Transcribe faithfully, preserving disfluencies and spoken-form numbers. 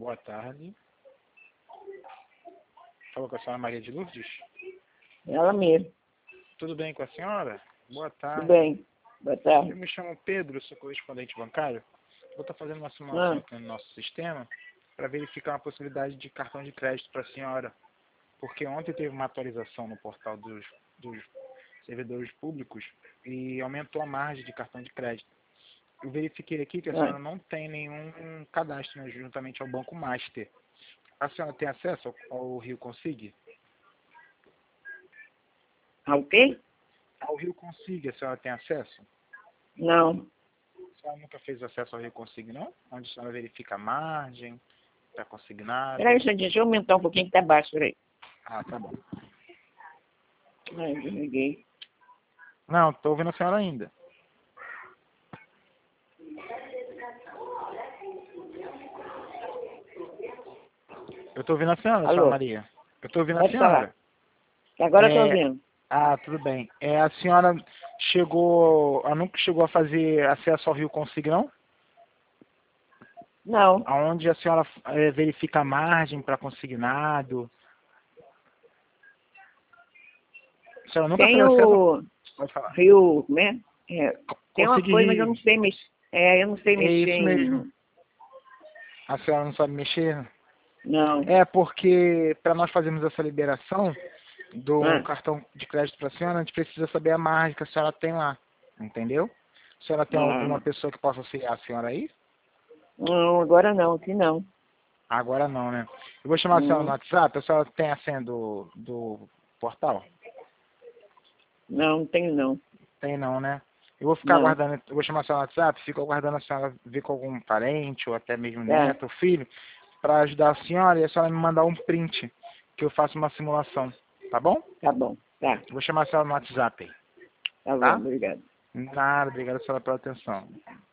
Boa tarde. Falou com a senhora Maria de Lourdes? Ela mesmo. Tudo bem com a senhora? Boa tarde. Tudo bem. Boa tarde. Eu me chamo Pedro, sou correspondente bancário. Vou estar fazendo uma simulação Ah. aqui no nosso sistema para verificar uma possibilidade de cartão de crédito para a senhora. Porque ontem teve uma atualização no portal dos, dos servidores públicos e aumentou a margem de cartão de crédito. Eu verifiquei aqui que a Ah. senhora não tem nenhum cadastro, né, juntamente ao Banco Master. A senhora tem acesso ao, ao Rio Consig? Ah, o quê? Ao Rio Consig, a senhora tem acesso? Não. A senhora nunca fez acesso ao Rio Consig, não? Onde a senhora verifica a margem, está consignado. Peraí, só deixa eu aumentar um pouquinho que tá baixo, peraí. Ah, tá bom. Ai, desliguei. Não, estou ouvindo a senhora ainda. Eu estou ouvindo a senhora, Alô? senhora Maria. Eu estou ouvindo a Pode senhora. falar. Agora eu tô É, ouvindo. Ah, tudo bem. É, a senhora chegou, ela nunca chegou a fazer acesso ao Rio Consig, não? Não. Aonde a senhora é, verifica a margem para consignado. A senhora nunca Tem fez acesso? o Pode falar. Rio, né? É, tem uma Consig coisa, mas eu Rio. não sei mexer. É, eu não sei É mexer isso em... mesmo. A senhora não sabe mexer? Não. É porque para nós fazermos essa liberação do Ah. cartão de crédito para a senhora, a gente precisa saber a margem que a senhora tem lá. Entendeu? A senhora tem alguma Ah. pessoa que possa auxiliar a senhora aí? Não, agora não, aqui não. Agora não, né? Eu vou chamar a senhora no Hum. WhatsApp. A senhora tem a senha do, do portal? Não, não tenho não. Tem não, né? Eu vou ficar Não. aguardando, eu vou chamar a senhora no WhatsApp, fico aguardando a senhora vir com algum parente, ou até mesmo Tá. neto ou filho, para ajudar a senhora e a senhora me mandar um print, que eu faço uma simulação. Tá bom? Tá bom. Tá. Eu vou chamar a senhora no WhatsApp aí. Tá bom, Tá? obrigado. Nada, obrigado a senhora pela atenção.